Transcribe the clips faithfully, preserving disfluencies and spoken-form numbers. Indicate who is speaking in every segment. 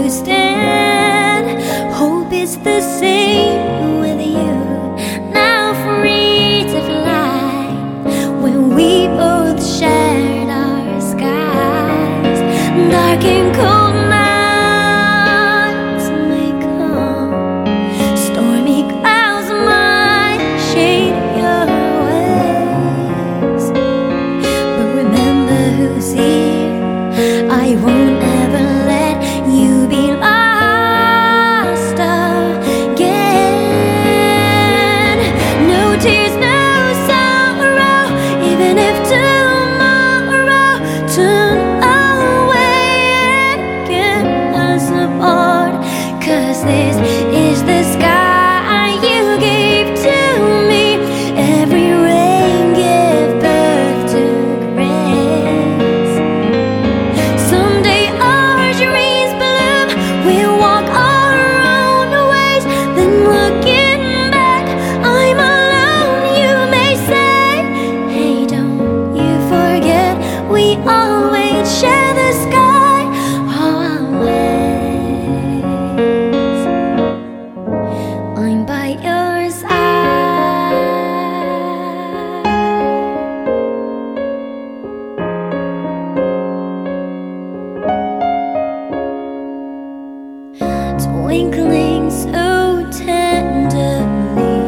Speaker 1: to stand. Hope is the same with you. Now free to fly, when we both shared our skies. Dark and cold nights may come, stormy clouds might shade your ways, but remember who's here. I won't ever let you be lost again. No tears, no sorrow, even if tomorrow turned away and get us apart. 'Cause this is the sky you gave to me. Every rain gave birth to grace. Someday our dreams bloom, we'll walk our own ways. Then looking back, I'm alone, you may say. Hey, don't you forget, we always share the sky. Always, I'm by your side. Twinkling so tenderly,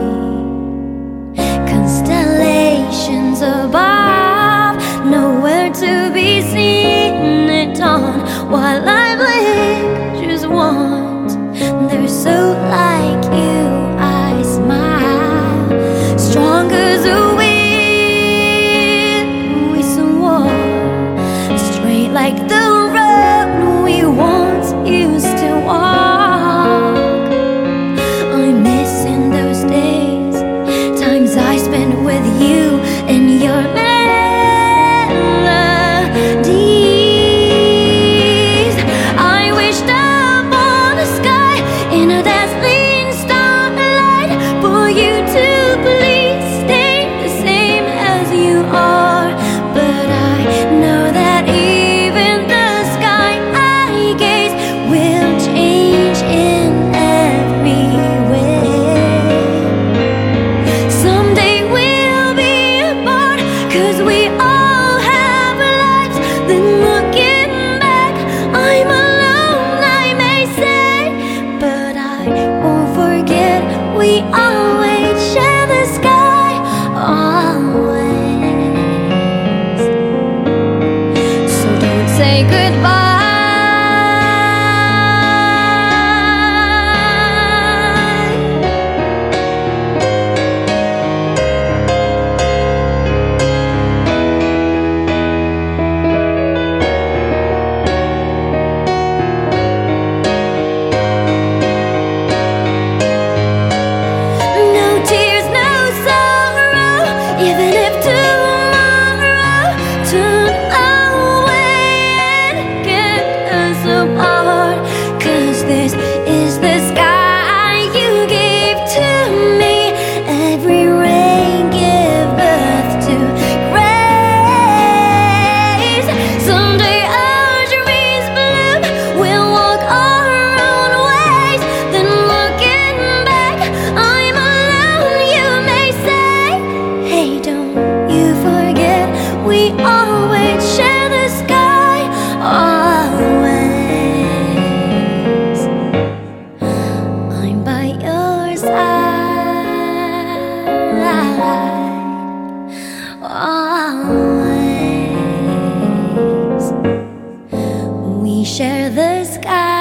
Speaker 1: constellations above, nowhere to be seen at dawn. While I blink, just once, they're so like you. I smile, strong as a wind, we swore, straight like the road we once used to walk. I'm missing those days, times I spent with you and your melodies. I wished upon the sky in a dazzling starlight, for you to please stay the same as you are. But I know that even the sky I gaze will change in every way. Someday we'll be apart, 'cause we all have lives. Then looking back, I'm alone, I may say, but I won't forget, we always share the sky. Always, so don't say goodbye. No tears, no sorrow, even if tomorrow turned away and get us apart. 'Cause this is the sky you gave to me. Every rain gave birth to grace. Someday our dreams bloom, we'll walk our own ways. Then looking back, I'm alone, you may say. Hey, don't you forget, we always share the sky. Always, I'm by your side. Always, we share the sky.